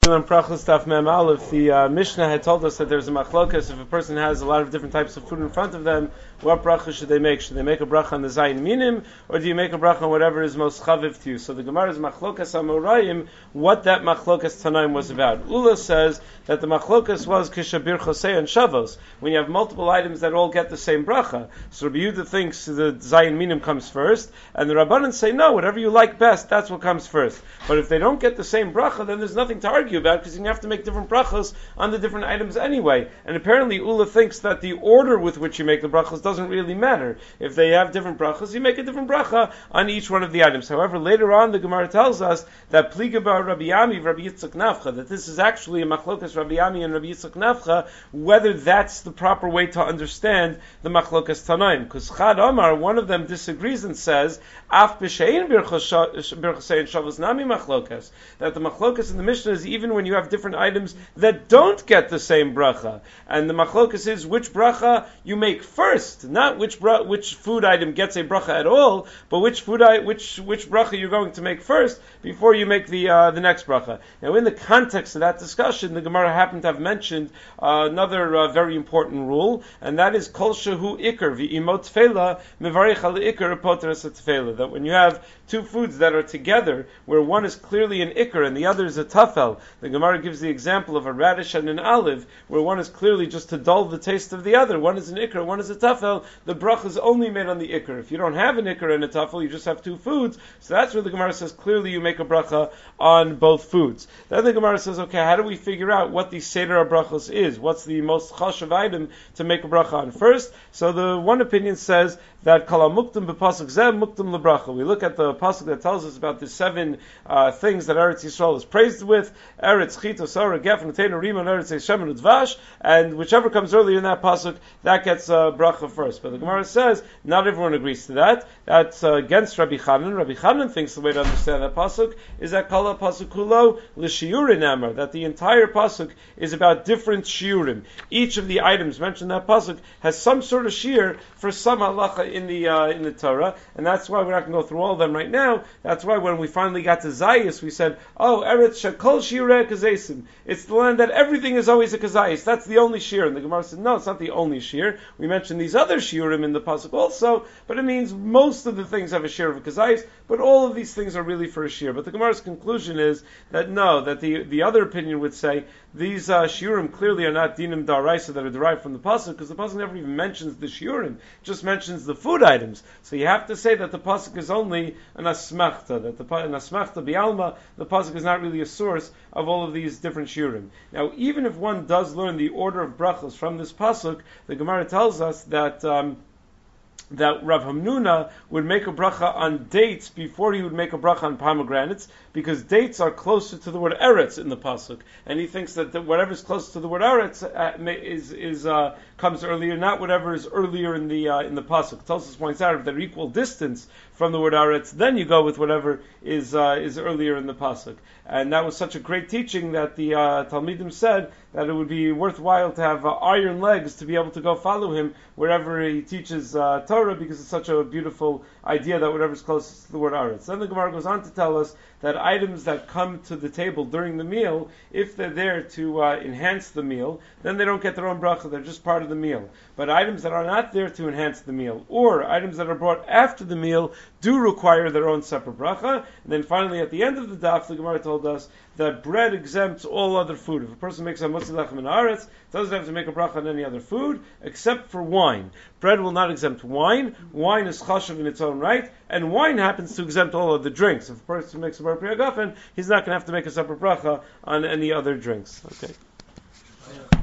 On Prachas Daf Mem Aleph, the Mishnah had told us that there's a machlokas. If a person has a lot of different types of food in front of them, what bracha should they make? Should they make a bracha on the Zayin Minim, or do you make a bracha on whatever is most chaviv to you? So the Gemara's machlokas Amorayim, what that machlokas Tanaim was about. Ula says that the machlokas was Kishabir Chosei and Shavos, when you have multiple items that all get the same bracha. So Rabbi Yehuda thinks the Zayin Minim comes first, and the Rabbanan say no, whatever you like best, that's what comes first. But if they don't get the same bracha, then there's nothing to argue about, because you have to make different brachas on the different items anyway. And apparently Ula thinks that the order with which you make the brachas doesn't really matter. If they have different brachas, you make a different bracha on each one of the items. However, later on the Gemara tells us that Pliga bar Rabbi Yami, Rabbi Yitzchak Nafcha, that this is actually a machlokas Rabbi Yami and Rabbi Yitzchak Nafcha, whether that's the proper way to understand the machlokas Tanaim. Because Chad Omar, one of them disagrees and says, Af b'shein birchasei shavos nami machlokas, that the machlokas in the Mishnah is even when you have different items that don't get the same bracha. And the machlokas is which bracha you make first, not which food item gets a bracha at all, but which bracha you're going to make first before you make the next bracha. Now, in the context of that discussion, the Gemara happened to have mentioned another very important rule, and that is kol shehu ikar v'imot tefela mevarich al ikar poter es tefela. That when you have two foods that are together, where one is clearly an ikar and the other is a tafel, the Gemara gives the example of a radish and an olive, where one is clearly just to dull the taste of the other. One is an ikar, one is a tafel. The bracha is only made on the ikar. If you don't have an ikar and a tafel, you just have two foods. So that's where the Gemara says clearly you make a bracha on both foods. Then the Gemara says, okay, how do we figure out what the seder brachos is? What's the most chashav item to make a bracha on first? So the one opinion says that kala muktam b'pasuk zeh muktam lebracha. We look at the pasuk that tells us about the seven things that Eretz Yisrael is praised with: Eretz chita, sora, gef, natena, rima, Eretz Shem, and Udvash. And whichever comes earlier in that pasuk, that gets bracha first. But the Gemara says not everyone agrees to that. That's against Rabbi Chanan. Rabbi Chanan thinks the way to understand that pasuk is that kala pasuk kulo l'shiurin amar, that the entire pasuk is about different shiurim. Each of the items mentioned in that pasuk has some sort of shiur for some halacha in the Torah, and that's why we're not going to go through all of them right now. That's why when we finally got to Zayis, we said, "Oh, Eretz Shekol Shiurei Kazesim." It's the land that everything is always a kazayis. That's the only shiur. And the Gemara said, no, it's not the only shiur. We mentioned these other shiurim in the pasuk also, but it means most of the things have a shiur of a kazayis, but all of these things are really for a shiur. But the Gemara's conclusion is that no, that the other opinion would say these shiurim clearly are not dinim daraisa that are derived from the pasuk, because the pasuk never even mentions the shiurim, just mentions the food items. So you have to say that the pasuk is only an asmachta, that an asmachta bialma, the pasuk is not really a source of all of these different shiurim. Now, even if one does learn the order of brachos from this pasuk, the Gemara tells us that Rav Hamnuna would make a bracha on dates before he would make a bracha on pomegranates, because dates are closer to the word eretz in the pasuk, and he thinks that whatever is close to the word eretz comes earlier, not whatever is earlier in the pasuk. Tosfos points out if they're equal distance from the word eretz, then you go with whatever is earlier in the pasuk. And that was such a great teaching that the Talmidim said that it would be worthwhile to have iron legs to be able to go follow him wherever he teaches Torah, because it's such a beautiful idea that whatever's closest to the word aretz. Then the Gemara goes on to tell us that items that come to the table during the meal, if they're there to enhance the meal, then they don't get their own bracha, they're just part of the meal. But items that are not there to enhance the meal, or items that are brought after the meal, do require their own separate bracha. And then finally, at the end of the daf, the Gemara told us that bread exempts all other food. If a person makes a motzi lechem in aretz, doesn't have to make a bracha on any other food, except for wine. Bread will not exempt wine. Wine is chashav in its own right, and wine happens to exempt all of the drinks. If a person makes a bar priya gafen, he's not going to have to make a separate bracha on any other drinks. Okay.